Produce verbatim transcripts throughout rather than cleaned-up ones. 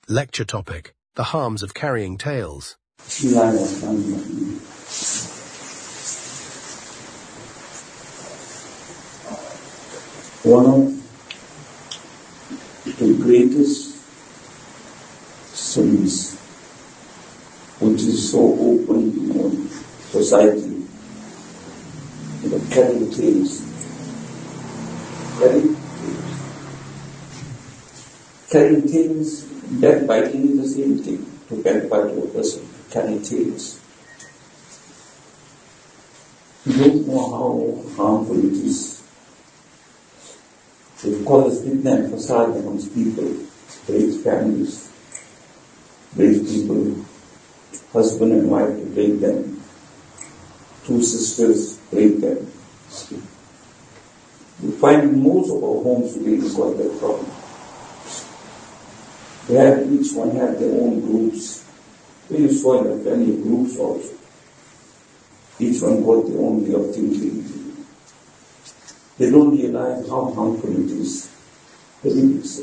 Lecture topic: The harms of carrying tales. One of the greatest sins which is so open in our society, you know, carrying tales. Carrying tales. Carrying tales, backbiting is the same thing. To backbite to a person, carrying tales. You don't know how harmful it is. It causes fitna and fasad amongst people, breaks families, breaks people, husband and wife to break them, two sisters break them. You find most of our homes today is got that problem. They have, each one have their own groups. We saw in the family groups also. Each one got their own way of thinking. They don't realize how harmful it is. They didn't say.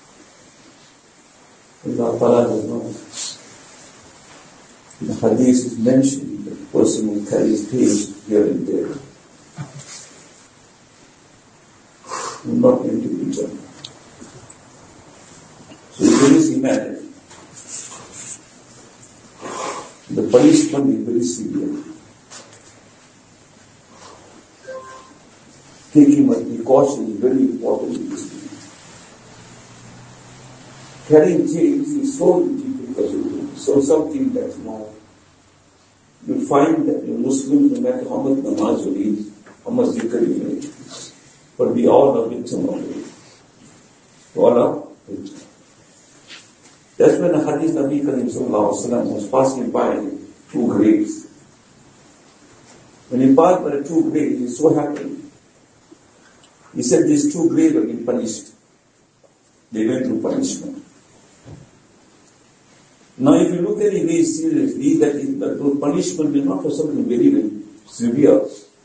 Allah Ta'ala does not. In the hadith is mentioned that the person who carries tales here and there will not enter the Jannah. So you can just imagine. The punishment is very severe. Taking precaution is very important in this thing. Carrying tales is so difficult, so something that, you know, you find that the Muslims, no matter how much namaz you read, how much zikr you make, but we all are victim of it. We all are victim. That's when the hadith Nabi Karim Sallallahu Alaihi Wasallam was passing by two graves. When he passed by the two graves, he was so happy. He said these two graves have been punished. They went through punishment. Now if you look at it very seriously, that is, the punishment will not for something very, very severe.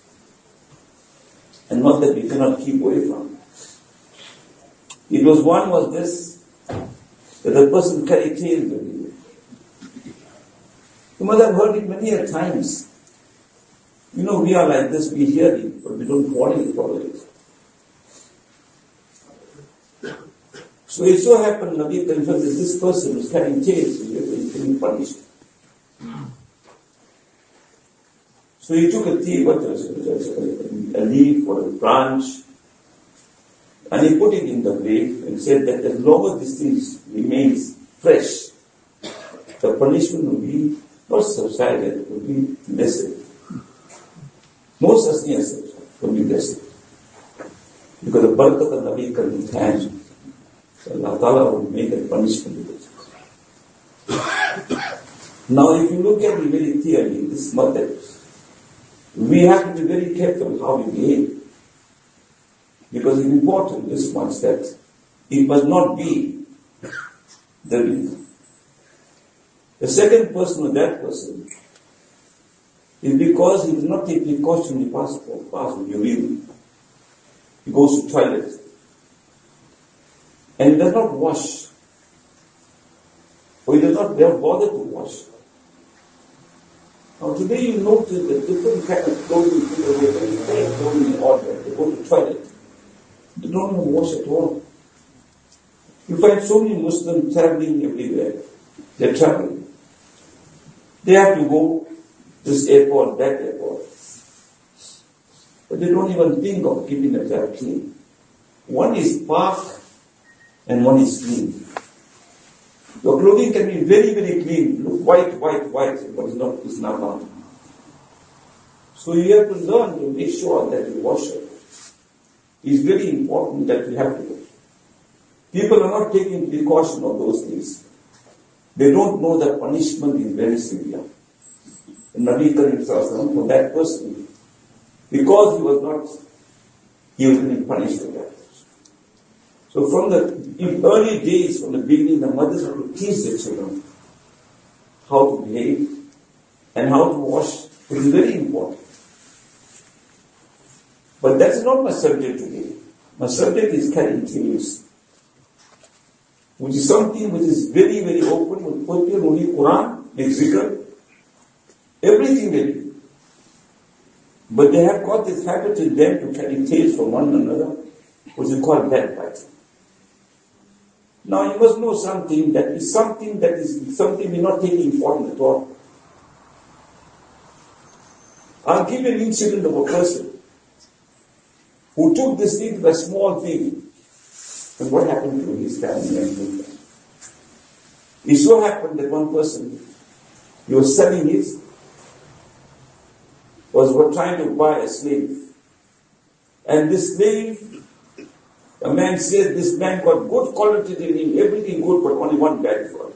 And not that we cannot keep away from. It was one was this, that the person carried tales everywhere. You must have heard it many a times. You know, we are like this, we hear it, but we don't follow it properly. So it so happened, Nabi confirmed that this person was carrying tales and he was being punished. So he took a tea, what was it, a leaf or a branch, and he put it in the grave and said that as long as this thing remains fresh, the punishment will be not subsided, it will be lessened. Most sustenance will be lessened. Because the barakat of Nabi Karim's hand, so Allah Ta'ala will make a punishment with it. Now if you look at it very clearly, this mother, we have to be very careful how we behave. Because it's important this much that it must not be the reason. The second person of that person is because he does not take precaution in passport, passport, urine. He goes to toilet. And he does not wash. Or he does not bother to wash. Now today you notice that different kind of clothing people wear, very fair clothing in order. They go to toilet. They don't even wash at all. You find so many Muslims traveling everywhere. They're traveling. They have to go this airport, that airport. But they don't even think of keeping themselves clean. One is park and one is clean. Your clothing can be very, very clean. Look white, white, white, but it's not, it's not on. So you have to learn to make sure that you wash it. It's very important that we have to do. People are not taking precaution of those things. They don't know that punishment is very severe. And Nabi Karim Sallallahu for that person, because he was not, he was being punished for that. So from the in early days, from the beginning, the mothers have to teach their children how to behave and how to wash. It is very important. But that's not my subject today. My subject is carrying tales. which is something which is very, very open, with Qur'an, only Quran, zikr, everything they do. But they have got this habit in them to carry tales from one another, which is called backbiting. Now you must know something, that is something that is something we're not taking important at all. I'll give you an incident of a person who took this thing to a small thing. And what happened to his family and friends? It so happened that one person, he was selling his, was trying to buy a slave. And this slave, a man said this man got good qualities in him, everything good, but only one bad quality.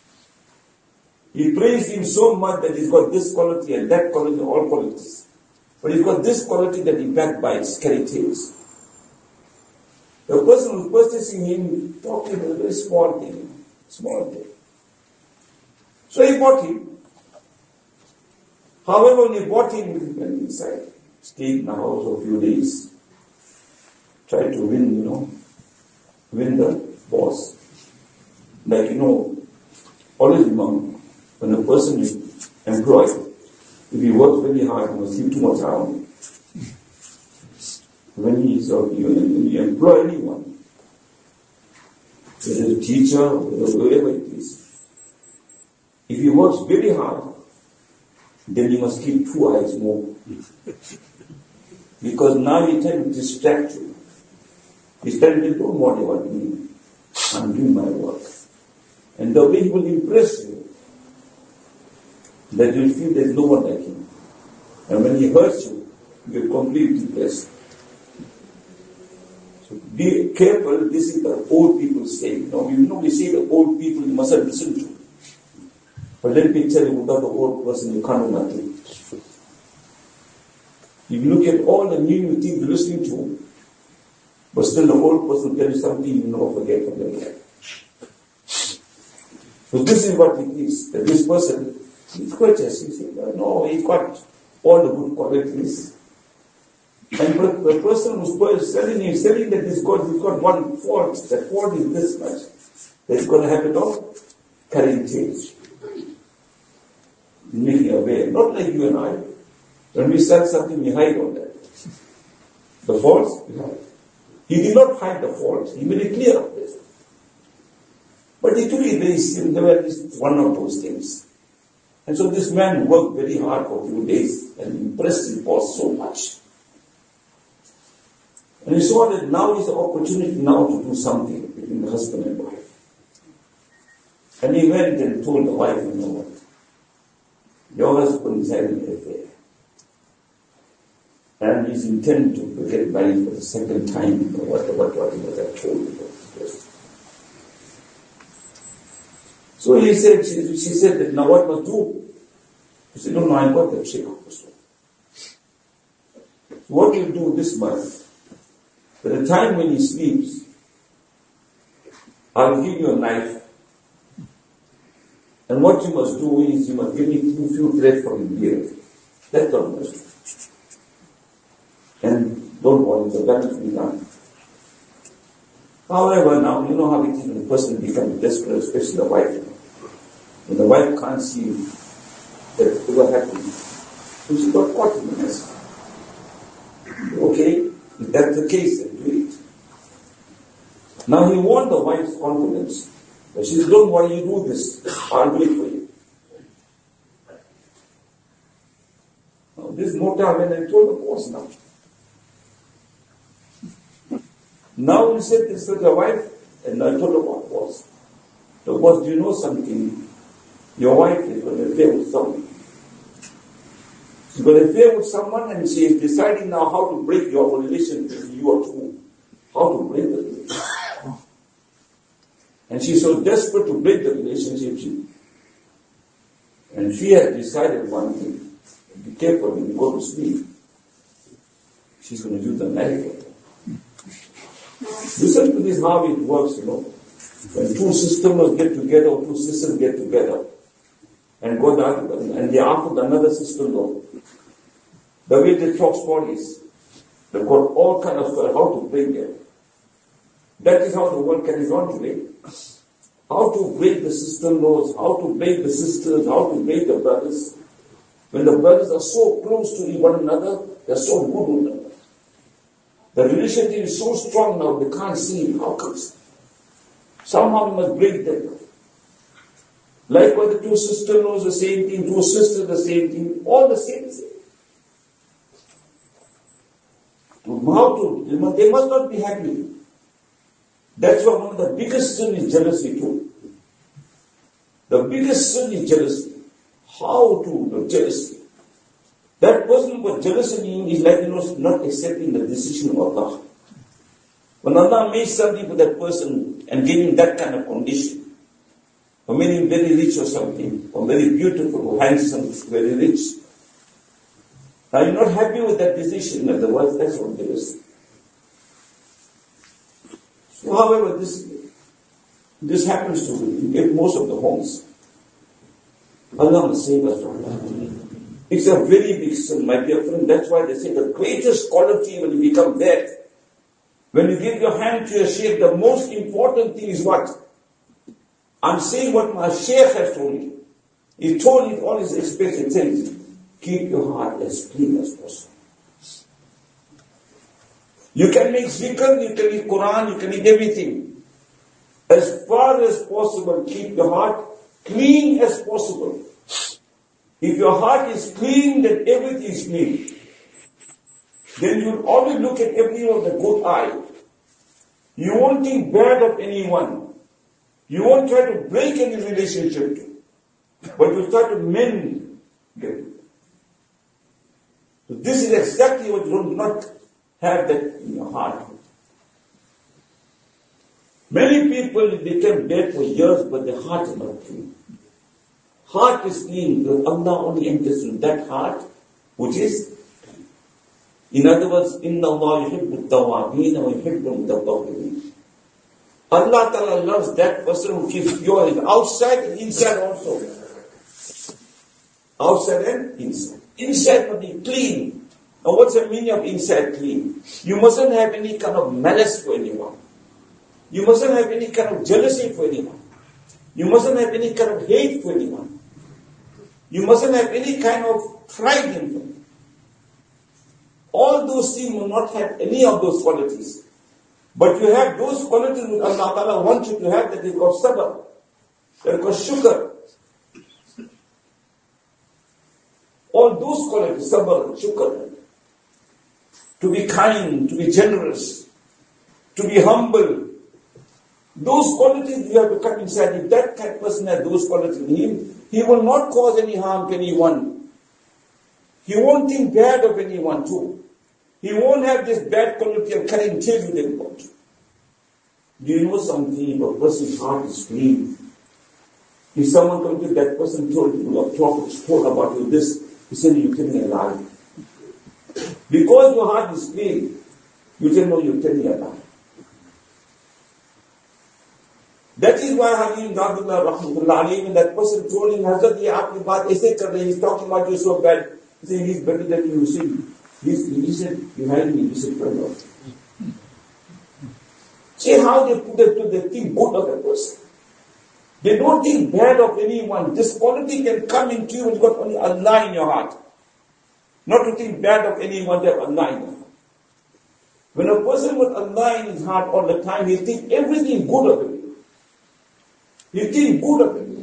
He praised him so much that he's got this quality and that quality, all qualities. But he's got this quality that he backbites, carry tales. The person who's purchasing him talked him a very small thing, small thing. So he bought him. However, when he bought him, he went inside, stayed in the house for a few days, tried to win, you know, win the boss. Like, you know, always remember, when a person is employed, if he works very hard, he must keep too much around. When he is, or when you employ anyone, whether a teacher, whoever it is, if he works very hard, then you must keep two eyes more. Because now he tend to distract you. He's telling you, don't worry about me. I'm doing my work. And the way he will impress you, that you'll feel there's no one like him. And when he hurts you, you're completely depressed. So be careful, this is the old people saying. Now, you know, we say the old people you mustn't listen to. But let me tell you, without the old person, you can't do nothing. You look at all the new, new things you're listening to, but still the old person tells you something you never forget from their life. So this is what it is, that this person, he's courteous. He said, no, he's got all the good qualities. And but the person who's selling him, selling that this God, he's got one fault. That fault is this much. That he's got a habit of carrying tales. Making aware. Not like you and I. When we sell something, we hide on that. The faults, we hide. He did not hide the faults. He made it clear of this. But it took it very simple. There were at least one of those things. And so this man worked very hard for a few days and impressed his boss so much. And he saw that now is the opportunity now to do something between the husband and wife. And he went and told the wife, you know what? Your husband is having an affair. And he's intending to get married for the second time, or whatever, whatever I told you. So he said, she, she said that now what must do? He said, no, no, I got the trick also. So what you do this month? By the time when he sleeps, I'll give you a knife. And what you must do is you must give me two few threads from his beard. That's all you must do. And don't worry, the damage will be done. However, now, you know how it is when a person becomes desperate, especially the wife. When the wife can't see that what happened, so she got caught in the mess. Okay, if that's the case, then do it. Now he won the wife's confidence. But she said, don't worry, you do this. I'll do it for you. Now this motor when I told the boss now. Now he said this to the wife, and I told the boss. The boss, do you know something? Your wife is going to affair with someone. She's going to affair with someone, and she is deciding now how to break your relationship with you or two. How to break the relationship. And she's so desperate to break the relationship. She, and she has decided one thing. Be careful when you go to sleep. She's going to use the knife. Listen to this, how it works, you know. When two systems get together, two systems get together, and go down, and they after another system go. The way they talk stories, they've got all kind of uh, how to bring them. That is how the world carries on today. how to break the sister-in-laws, how to break the sisters, how to break the brothers. When the brothers are so close to one another, they are so good with one another. The relationship is so strong now, they can't see it. How comes? Somehow we must break them. Likewise, the two sister-in-laws, the same thing, two sisters, the same thing, all the same thing. How to, they must not be happy. That's why one of the biggest sin is jealousy too. The biggest sin is jealousy. How to jealousy? That person who jealousy is like, you know, not accepting the decision of Allah. When Allah made something for that person and gave him that kind of condition, or made him very rich or something, or very beautiful, or handsome, very rich, are you not happy with that decision? Otherwise, that's what jealousy. So, however, this this happens to in most of the homes. Allah must save us from that. It's a very big sin, my dear friend. That's why they say the greatest quality when you become dead, when you give your hand to your sheikh, the most important thing is what? I'm saying what my sheikh has told me. He told it all his experience. He says, keep your heart as clean as possible. You can make zikr, you can read Quran, you can read everything. As far as possible, keep your heart clean as possible. If your heart is clean, then everything is clean. Then you'll always look at everyone with a good eye. You won't think bad of anyone. You won't try to break any relationship. But you try to mend them. So this is exactly what you do not have that in your heart. Many people become dead for years, but their heart is not clean. Heart is clean, because Allah only enters in that heart, which is, in other words, Inna Allah yuhibbu tawabin wa yuhibbu mutawwabin. Allah Ta'ala loves that person who keeps pure in outside and inside also. Outside and inside. Inside must be clean. Now what's the meaning of inside clean? You mustn't have any kind of malice for anyone. You mustn't have any kind of jealousy for anyone. You mustn't have any kind of hate for anyone. You mustn't have any kind of pride in them. All those things will not have any of those qualities. But you have those qualities which Allah Ta'ala wants you to have, that is called sabr, that is called shukr. All those qualities, sabr, shukr, to be kind, to be generous, to be humble, those qualities you have to come inside. If that kind of person has those qualities in him, he will not cause any harm to anyone. He won't think bad of anyone too. He won't have this bad quality of carrying tales with everybody. Do you know something? If a person's heart is clean, if someone comes to that person told you or talk spoke about you this, he said you're telling a lie. Because your heart is clean, you tell no, you're telling a lie. That is why Hakim Abdullah Rahmatullah alayhi, when that person told him, Hazrat, ye aapki baat aise kar rahe, he's talking about you so bad. He said, he's better than you. See, he said, you had me. He said, no. See how they put it to the think good of that person. They don't think bad of anyone. This quality can come into you when you've got only Allah in your heart. Not to think bad of anyone, they have Allah in your heart. When a person with Allah in his heart all the time, he thinks everything good of him. He thinks good of him.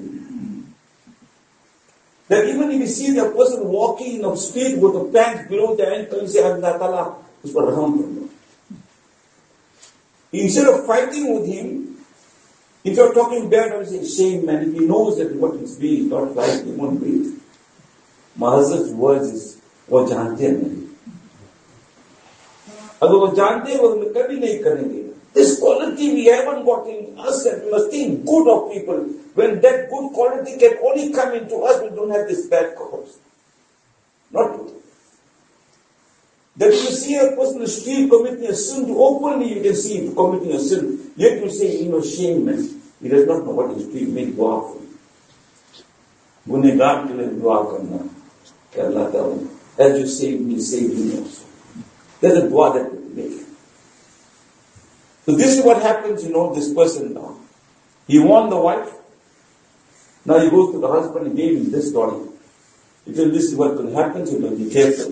That even if you see a person walking in the street with the pants below the ankle, you say, Allah Ta'ala is for rahmah. Instead of fighting with him, if you're talking bad, I say, shame, man. If he knows that what he's doing is not right, he won't do it. My husband's words is, वो जानते हैं नहीं. अगर वो जानते हैं, वो कभी नहीं करेंगे. This quality we haven't got in us, and we must think good of people. When that good quality can only come into us, we don't have this bad quality. Not good. That you see a person in the street committing a sin, openly you can see him committing a sin. Yet you say, you know, shame, man. He does not know what is doing. Make dua for him. Gunegar ke liye dua karna. Ke Allah Ta'ala, as you save me, save me also. There's a dua that we make. So this is what happens, you know, this person now. He warned the wife. Now he goes to the husband and gave him this story. He said, this is what will happen, so you be careful.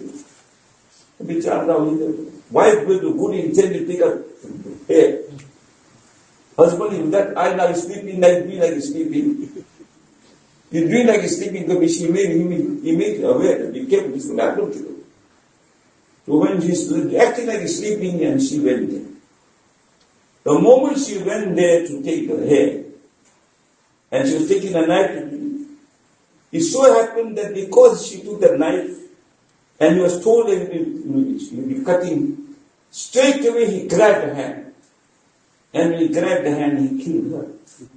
The wife with a good intent to take a hair. Husband in that eye now is sleeping like me, like he's sleeping. He's doing like he's sleeping because she made him, he made her aware that be careful, this will happen to you. So when she's acting like he's sleeping, and she went there. The moment she went there to take her hair, and she was taking a knife to him, it so happened that because she took the knife, and he was told that he would be cutting, straight away he grabbed her hand. And when he grabbed the hand, he killed her.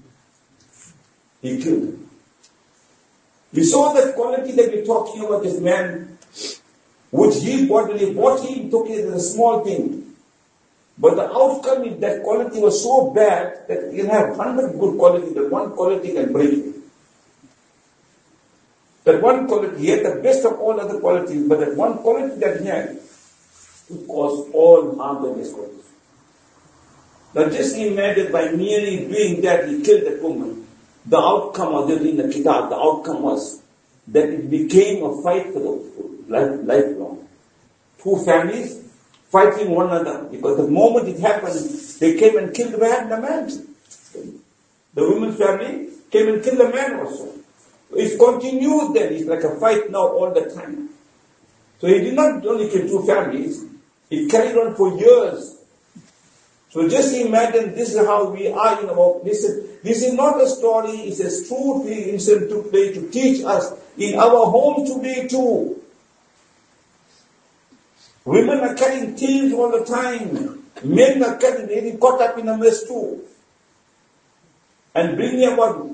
He killed her. We saw that quality that we're talking about, this man, which he bodily, what he took it as a small thing. But the outcome is that quality was so bad that you can have hundred good qualities, that one quality can break you. That one quality, he had the best of all other qualities, but that one quality that he had would cause all harm to his qualities. Now just imagine, by merely doing that, he killed that woman. The outcome was in the kitab, the outcome was that it became a fight for the life, lifelong. Two families fighting one another, because the moment it happened, they came and killed the man, the man. The woman's family came and killed the man also. It's continued then, it's like a fight now all the time. So he did not only kill two families, it carried on for years. So just imagine, this is how we are in our, this is, this is not a story, it's a true incident took place to teach us in our homes today too. Women are carrying thieves all the time. Men are carrying, getting caught up in a mess too. And bringing about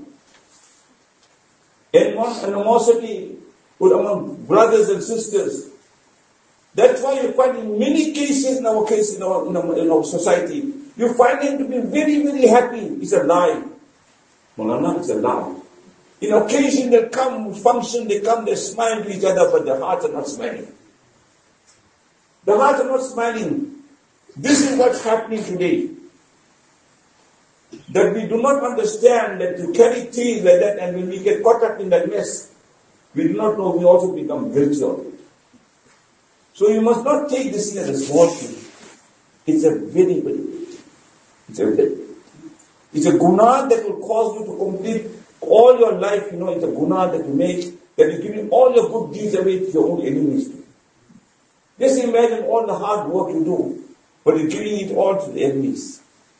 animosity among brothers and sisters. That's why you find in many cases, in our case, in our, in our, in our society, you find them to be very, very happy. It's a lie. Mulana, it's a lie. In occasion they come, function, they come, they smile to each other, but their hearts are not smiling. The hearts are not smiling. This is what's happening today. That we do not understand that to carry things like that, and when we get caught up in that mess, we do not know we also become guilty of it. So you must not take this as a small thing. It's a very, very big thing. It's a very, it's a guna that will cause you to complete all your life. You know, it's a guna that you make, that is giving all your good deeds away to your own enemies. Just imagine all the hard work you do, but you're giving it all to the enemies.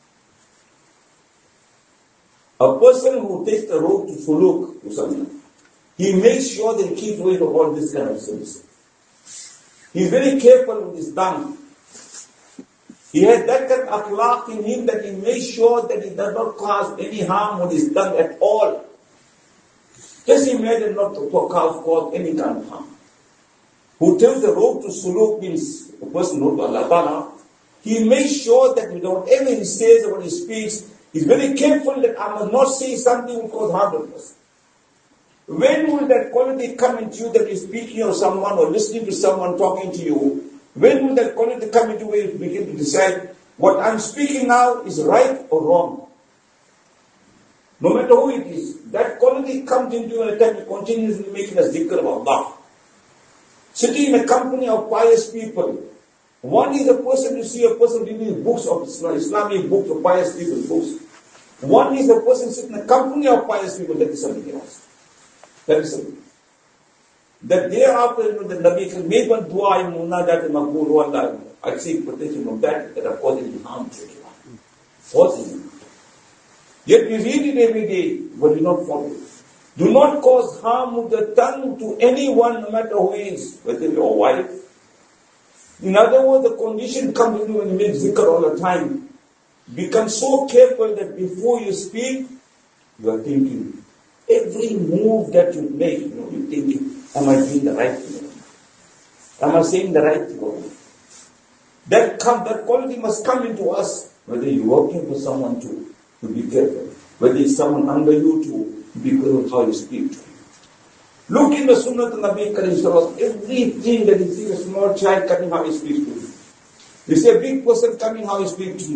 A person who takes the road to suluk to someone, he makes sure that he keeps away from all this kind of sins. He's very careful with his tongue. He has that kind of akhlaq in him that he makes sure that he does not cause any harm with his tongue at all. Just imagine not to cause any kind of harm. Who tells the road to suluk means a person who to Allah Ta'ala, he makes sure that whatever he says or what he speaks, he's very careful that I must not say something which cause harm to us. When will that quality come into you that you're speaking of someone or listening to someone talking to you? When will that quality come into you where you begin to decide what I'm speaking now is right or wrong? No matter who it is, that quality comes into you at a time you continuously making a zikr of Allah. Sitting in a company of pious people. One is a person, you see a person reading books of Islam, Islamic books or pious people's books. One is a person sitting in a company of pious people. That is something else. That is something. That thereafter, you know, the Nabi can make one dua in munajat and maqbool, Allah, I seek protection from that that are causing harm to you. Causing. Yet we read it every day, but we not follow it. Do not cause harm with the tongue to anyone, no matter who is, whether your wife. In other words, the condition comes in you when you make zikr all the time. Become so careful that before you speak, you are thinking. Every move that you make, you know, you're thinking, am I doing the right thing? Am I saying the right thing? That come, that quality must come into us, whether you're working for someone to, to be careful, whether it's someone under you to be careful how you speak to him. Look in the Sunnah of Nabi Karim Sallallahu Alaihi Wasallam, everything that you see a small child coming, how he speaks to him. You see a big person coming, how he speaks to him.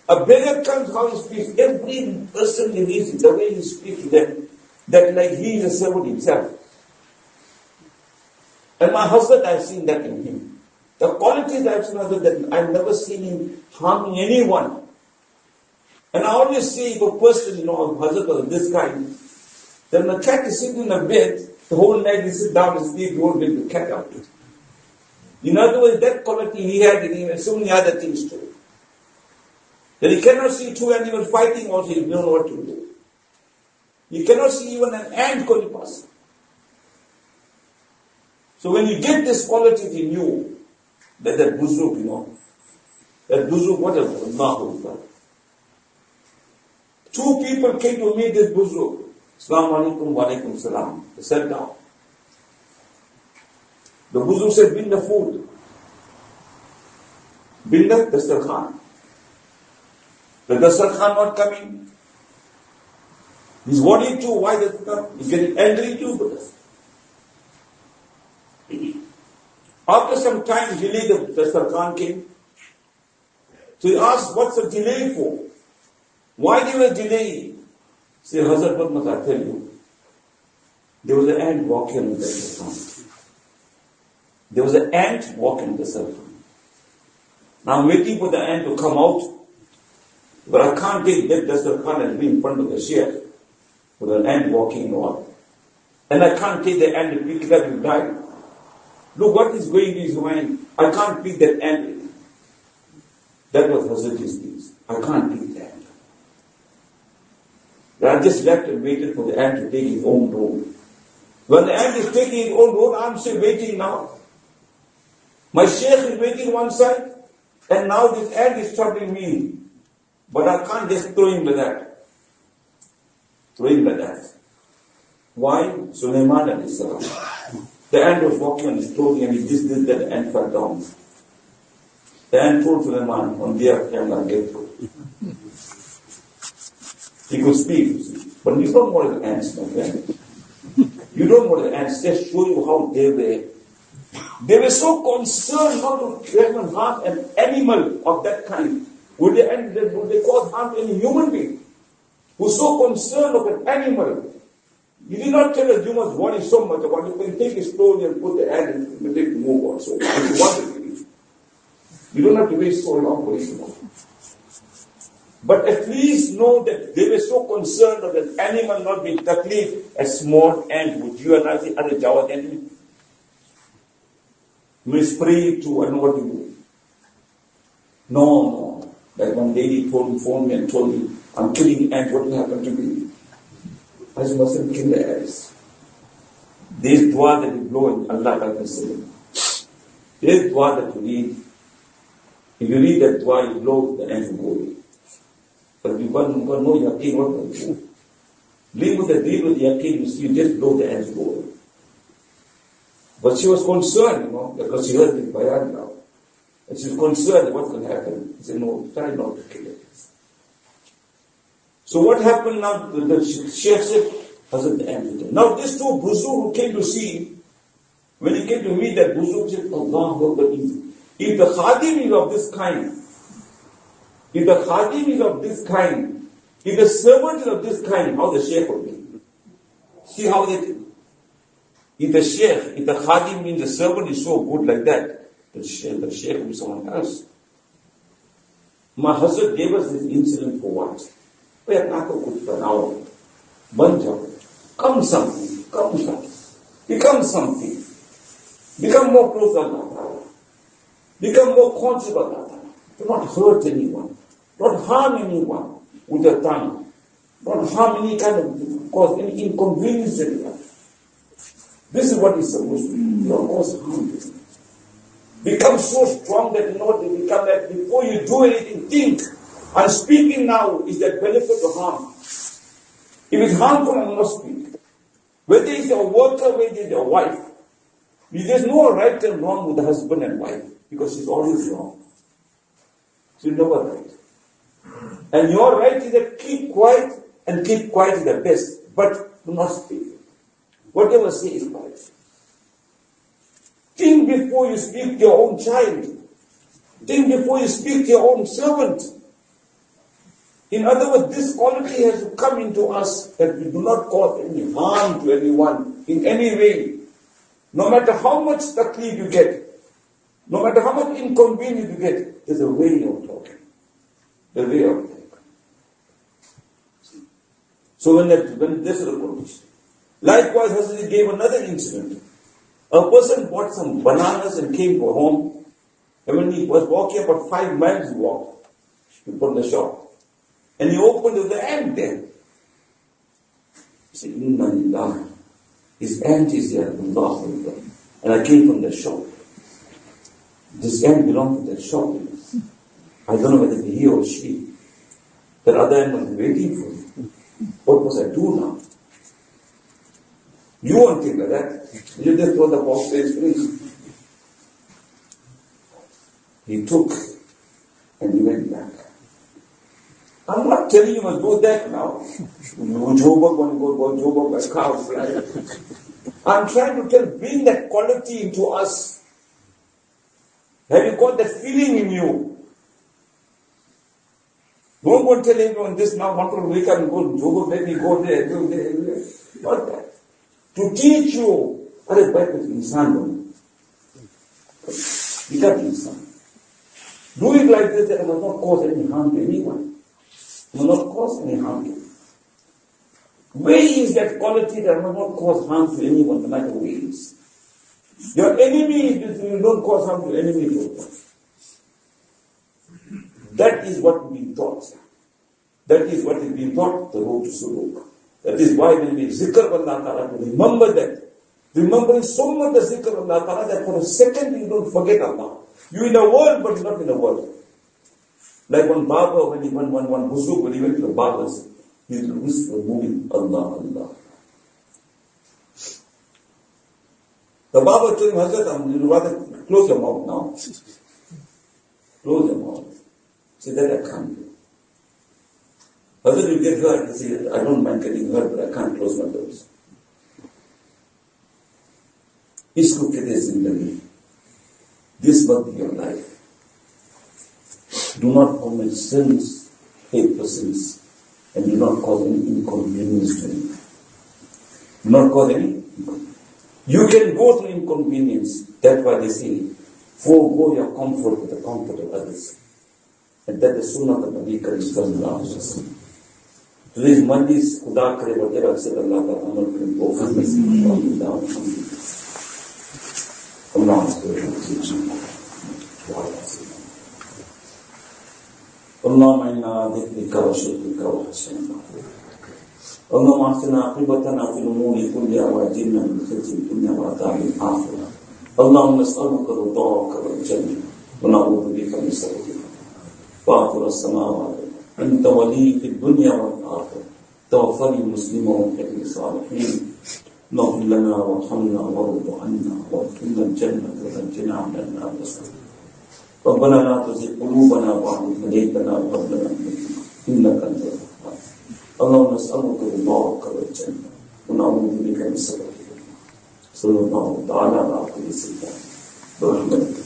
A beggar comes, how he speaks. Every person he reads, the way he speaks to them, that like he is a servant himself. And my husband, I've seen that in him. The qualities I've seen in that I've never seen him harming anyone. And I always see if a person, you know, a husband of this kind, then the cat is sitting in a bed, the whole night he sits down and sleep, he won't bring the cat out. In other words, that quality he had in him and so many other things too. That he cannot see two animals fighting also, he doesn't know what to do. You cannot see even an ant going past. So when you get this quality in you, that that buzuk, you know, that buzuk, what is Allah? Two people came to meet this buzuk. Assalamu alaikum wa alaikum salam. They sat down. The buzuk said, bring the food. Bring the dastarkhan. The dastarkhan not coming. He's worried too. Why does it come? He's getting angry too. But after some time, delay, the dastarkhan came. So he asked, what's the delay for? Why they were delaying? Say, Hazrat, what must I tell you? There was an ant walking on the dastarkhan. There was an ant walking on the dastarkhan. Now I'm waiting for the ant to come out, but I can't take that dastarkhan and be in front of the sheikh with an ant walking on. And I can't take the ant and pick it up and die. Look what is going in his mind. I can't pick that ant. That was Hazrat's things. I can't pick the ant. I just left and waited for the ant to take his own road. When the ant is taking his own road, I'm still waiting now. My sheikh is waiting one side, and now this ant is troubling me. But I can't just throw him like that. Throw him like that. Why? Sulaiman alayhi salam. The ant was walking on his clothing and he just did that, the ant fell down. The ant told Sulaiman, on behalf of him, I'll get through. He could speak, but you don't want the ants, my friend. You don't want the ants. Just show you how they were. They were so concerned not to threaten harm an animal of that kind. Would they, would they cause harm to any human being? Who's so concerned of an animal? You did not tell us you must worry so much about it. You can take it slowly and put the ant and make it move also. If you want it, you don't have to wait so long for it to move. But at least know that they were so concerned of an animal not being taklif, a small ant. Would you and I say, Are Jawad enemy? We spray to, I know what to do. No, no. Like one lady told me, phoned me and told me, I'm killing ants, what will happen to me? I mustn't kill the ants. This dua that you blow in Allah Ta'ala said. This dua that you read, if you read that dua, you blow, the ants will go away. But you got no yaqeen, what will you do? Live with the deal with the yaqeen, you see, you just blow the ants go away. But she was concerned, you know, because she heard the bayan now. And she was concerned what's going to happen. She said, no, try not to kill it. So what happened now? The, the sheikh said, Hazrat the ant. Now these two buzuk who came to see, when he came to meet that buzuk, said, Allahu Akbar. If the khadim is of this kind, if the khadim is of this kind, if the servant is of this kind, how the sheikh will be? See how they did. If the sheikh, if the khadim means the servant is so good like that, the sheikh, the sheikh will be someone else. My Hazrat gave us this incident for what? We are not good for an hour. Banja. Come something. Come something. Become something. Become more close to Allah. Become more conscious of Allah. Do not hurt anyone. Don't harm anyone with your tongue. Don't harm any kind of, cause any inconvenience to anyone. This is what is supposed to be. Don't cause harm to anyone. Become so strong that you know what they become like before you do anything, think. I'm speaking now, is that benefit or harm? If it's harmful, I will not speak. Whether it's your worker, whether it's your wife, there's no right and wrong with the husband and wife, because she's always wrong. She's never right. And your right is that keep quiet, and keep quiet is the best, but do not speak. Whatever say is quiet. Think before you speak to your own child. Think before you speak to your own servant. In other words, this quality has to come into us, that we do not cause any harm to anyone in any way. No matter how much taklif you get, no matter how much inconvenience you get, there's a way of talking. The way of talking. So when, that, when this recognition. Likewise, Hazrat gave another incident. A person bought some bananas and came for home. And when he was walking about five miles, he walked from the shop. And he opened with the ant there. He said, Inna lillahi. His ant is there. Allah. And I came from the shop. This ant belonged to that shop. I don't know whether it's he or she. That other ant was waiting for me. What must I do now? You won't think like that. You just throw the box to his face. He took and he went back. I'm not telling you must do that now. Jobab, one go, go, Jobab, a cow fly. I'm trying to tell, bring that quality into us. Have you got that feeling in you? Don't go and tell everyone this now, want to wake up and go, Jobab, let me go there, go there, there. Not that. To teach you, what is bad with insan? You got insan. Do it like this, that it must not cause any harm to anyone. It must not cause any harm to you. Where is that quality that must not cause harm to anyone, no matter who he is? Your enemy, you don't cause harm to enemy too. That is what we taught. That is what is being taught, the road to Suluk. That is why when we zikr Allah Ta'ala, remember that. Remembering so much the zikr Allah Ta'ala that for a second you don't forget Allah. You're in the world, but you're not in the world. Like one Baba, when he went, one, one Huzuk, when he went to the Babas, he would whisper, moving, Allah, Allah. The Baba told him, Hazrat, you'd rather close your mouth now. Close your mouth. Say that I can't do. Hazrat, you get hurt. He said, I don't mind getting hurt, but I can't close my doors. Isku kete zindagi. This must be your life. Do not commit sins, hateful sins, and do not cause any inconvenience to anyone. Do not cause any inconvenience. You can go through inconvenience. That's why they say, forego your comfort with the comfort of others. And that is sunnah of Nabi Karim sallallahu alaihi wasallam. Today's Mondays, Khuda kare whatever I said, Allah ta'ala amal karim, go for this. Allah اللهم إنا ذكرك وشكرك وحسن اللهم أحسن عاقبتنا في الأمور كلها وأجرنا من خزي الدنيا وعذاب الآخرة اللهم نسألك رضاك والجنة ونعوذ بك من سخطك فاطر السماوات أنت ولي في الدنيا والآخرة توفني مسلما وفقني صالحين اغفر لنا وارحمنا وارض عنا وادخلنا الجنة ونجنا من النار ربنا لا تزغ قلوبنا بعد إذ هديتنا وهب لنا من لدنك إنك أنت الوهاب اللهم نسألك رضاك والجنة ونعوذ بك من سخطك صلى الله تعالى على سيدنا برحمتك